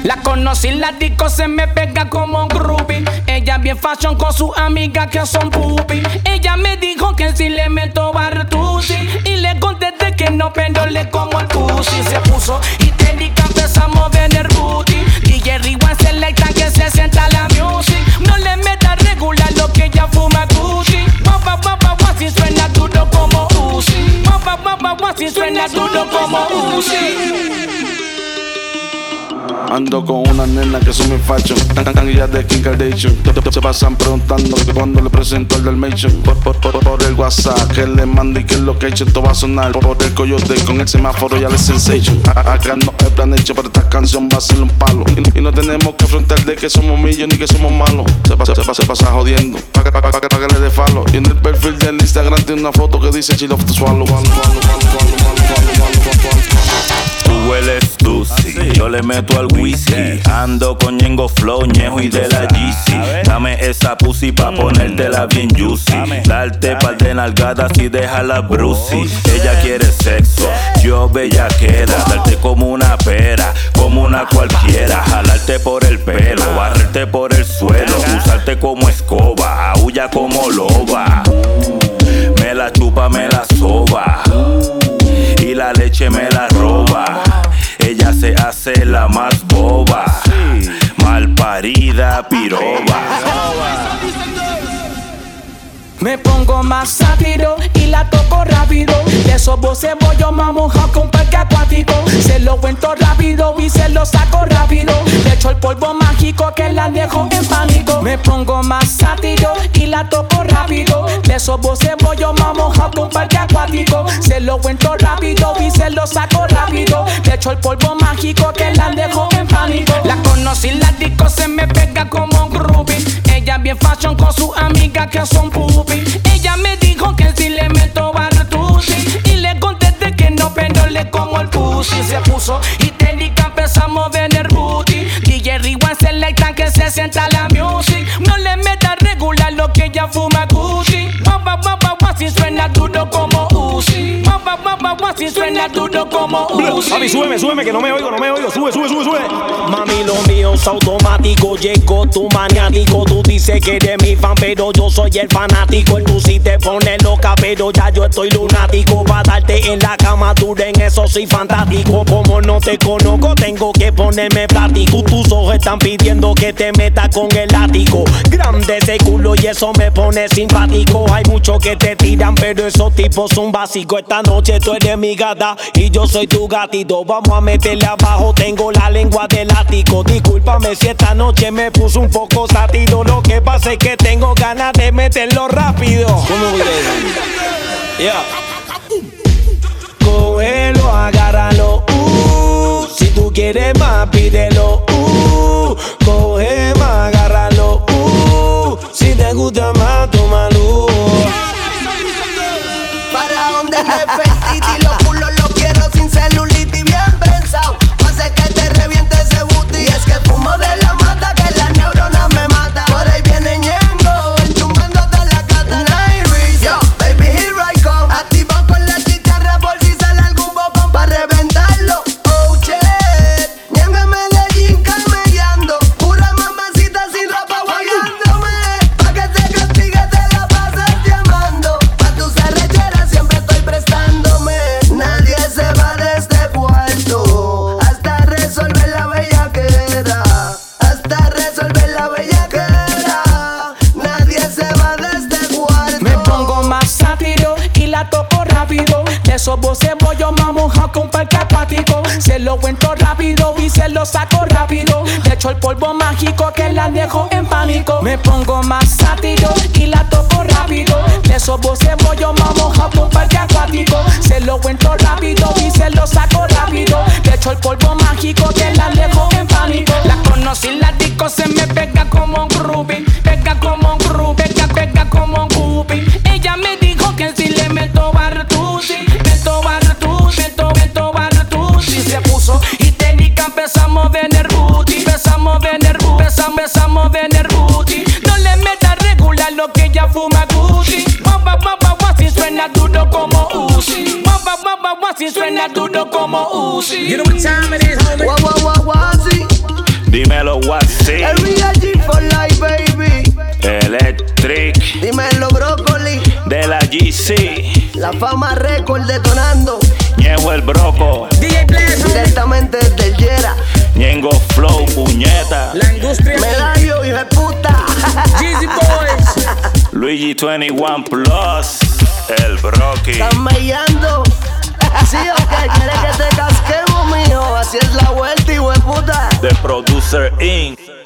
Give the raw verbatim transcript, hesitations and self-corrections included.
La conocí en la disco, se me pega como un groupie. Ella bien fashion con sus amigas que son pupi. Ella me dijo que si le meto Bartusi y le contesté que no, pero le como el pussy. Se puso histérica, empezamos a ver el booty. D J Rewind selecta que se sienta la music. No le meta regular lo que ella fuma Gucci. Guapa, guapa, guapa, si suena duro como Uzi. Guapa, guapa, guapa, si suena duro como Uzi. Ando con una nena que son mi fashion, tan tan guías de Kim Kardashian. Se pasan preguntando cuando le presento el Dalmatian. Por, por, por, por el WhatsApp que le mando y que el location todo va a sonar. Por el coyote con el semáforo ya le sensation. Acá no es plan hecho, pero esta canción va a ser un palo. Y, y no tenemos que afrontar de que somos millones ni que somos malos. Se pasa, se pasa, se pasa jodiendo, pa' que, pa, pa, pa, pa que le dé falo. Y en el perfil del Instagram tiene una foto que dice she love to swallow. Tú hueles Lucy, yo le meto al whisky. Ando con Ñengo Flow, Ñejo y de la Yeezy. Dame esa pussy pa' ponértela bien juicy. Darte par de nalgadas y déjala brucey. Ella quiere sexo, yo bellaquera. Darte como una pera, como una cualquiera. Jalarte por el pelo, barrerte por el suelo. Usarte como escoba, aúlla como loba. Me la chupa, me la soba y la leche me la roba. Ella se hace la más boba, mal parida piroba. Me pongo más sátiro y la toco rápido. De esos voces voy yo me mojo con parque acuático. Se lo cuento rápido y se lo saco rápido. Le echo el polvo mágico que la dejo en pánico. Me pongo más sátiro y la toco rápido. De esos voces voy yo me mojo con parque acuático. Se lo cuento rápido y se lo saco rápido. Le echo el polvo mágico que la dejo en pánico. La conocí en la disco, se me pega como un groupie. Ella bien fashion con sus amigas que son pupi. Ella me dijo que si le meto Bartusi y le contesté que no, pero le como el pussy. Se puso histérica, empezamos a ver el booty. D J Rewind selecta que se sienta la music. No le meta regular lo que ella fuma Gucci. Guapa, guapa, guapa, si suena duro como Uzi. Guapa, guapa, guapa, si suena duro como Uzi. Mami, súbeme, súbeme que no me oigo, no me oigo. Sube, sube, sube, sube. Mami, lo mío es automático. Llegó tu maniático. Tú dices que eres mi fan, pero yo soy el fanático. El tú sí te pones loca, pero ya yo estoy lunático. Pa' darte en la cama dura, en eso soy fantástico. Como no te conozco, tengo que ponerme plático. Tus ojos están pidiendo que te metas con el látigo. Grande ese culo y eso me pone simpático. Hay muchos que te tiran, pero esos tipos son básicos. Esta noche tú eres mi gata y yo soy tu gatito. Vamos a meterle abajo, tengo la lengua de látigo. Discúlpame si esta noche me puso un poco sátido. Lo que pasa es que tengo ganas de meterlo rápido. ¿Cómo voy a decir? Yeah. Cógelo, agárralo, uh. Si tú quieres más, pídelo, uh. Coge más, agárralo, uh. Si te gusta más, tómalo. Para donde repetí los culos los quiero sin celulitis bien pensado. Hace que te reviente ese booty. Y es que fumo de la mata que la neurona me mata. Por ahí viene Ñengo, enchumbándote la cata. Yo, baby, here I come. Activo con la guitarra por si sale algún bocón pa' reventarlo. Oh shit, Ñengo en Medellín camellando. Pura mamacita sin ropa guayándome. Pa' que te castigue te la pasas llamando. Pa' tus arrecheras siempre estoy prestándome. Nadie se va de este cuarto hasta resolver la bellaquera. Hasta resolver la bellaquera. Nadie se va de este cuarto. Me pongo más sátiro y la toco rápido. De esos voces voy yo me mojo con parque acuático. Se lo cuento rápido y se lo saco rápido. Le echo el polvo mágico que la dejo en pánico. Me pongo más sátiro y la toco rápido. De esos voces voy yo me mojo con parque acuático. Se lo cuento rápido y se lo saco rápido. Le echo el polvo mágico que la dejo en pánico. La conocí en la disco, se me pega como un groupie. Pega como un groupie, pega, pega como un groupie. Ella me dijo que si le meto Bartusi, meto Bartusi, meto, meto Bartusi. Se puso histérica, empezamos a ver el booty. Empezamos a ver el booty, empezamos, empezamos a ver el booty. No le meta regular lo que ella fuma Gucci. Guapa, guapa, guapa, si suena duro como Uzi. Guapa, guapa, guapa, si suena duro como Uzi. You know what time it is, homie? Guau, guau, guau, guau, sí. Dímelo, Watsy. El V I G for life, baby. Electric. Dímelo, brócoli. De la G C. La fama récord detonando. Ñejo el broco. D J Bless, Directamente desde el Yera. Ñengo flow, puñeta. la industria. Medallo, hijo de puta. Jeezy Boys. Luigi veintiuno Plus. El broqui. Están mellando. Sí, ok, quieres que te casquemos, mijo. Así es la vuelta, hijo de puta. The Producer Incorporated